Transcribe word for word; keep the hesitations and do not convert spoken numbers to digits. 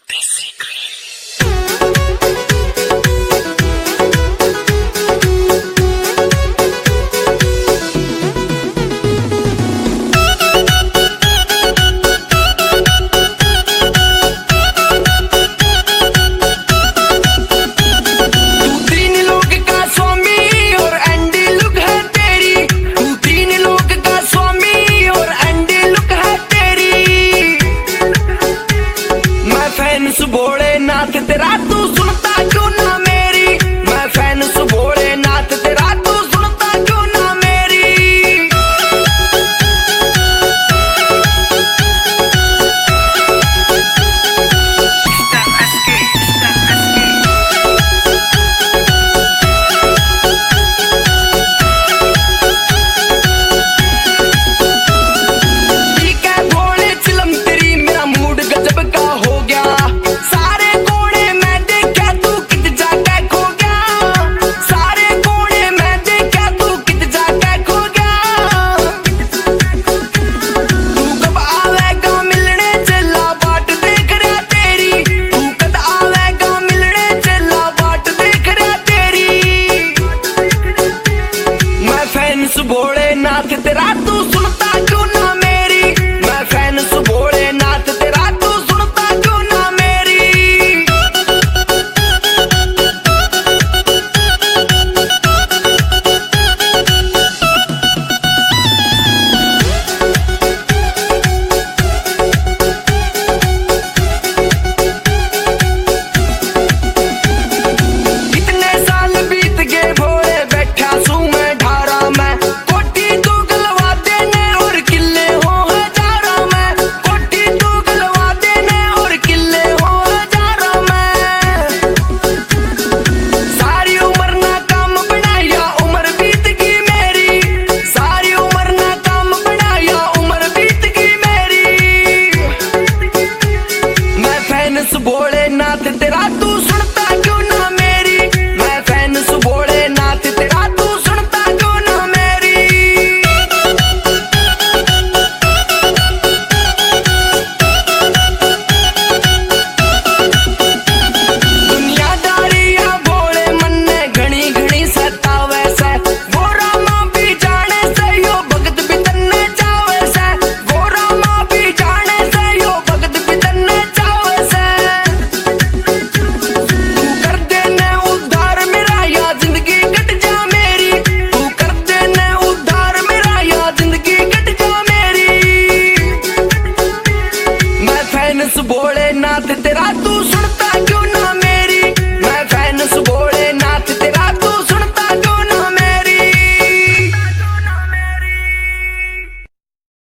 भोलेनाथ तेरा तू सुनता क्यों ना मेरी, मैं फैन सु भोलेनाथ तेरा तू सुनता क्यों ना मेरी। ठीक है भोले चिलम तेरी मेरा मूड गजब का हो गया, भोलेनाथ तेरा तू सुनता क्यों ना मेरी, मैं फैन सु भोलेनाथ तेरा तू सुनता क्यों ना मेरी। इतने साल बीत गए भोले बैठा सू मैं ढारा मैं, भोलेनाथ तेरा तू सुनता क्यों ना मेरी, मैं फैन सु भोलेनाथ तेरा तू सुनता क्यों ना मेरी। दुनियादारी या भोले मन ने घनी घनी सतावे से, वो रामा भी जाने से यो भगत भी तन्ने चावे से, वो रामा भी जाने से यो भगत भी तन्ने चावे से। भोलेनाथ तेरा तू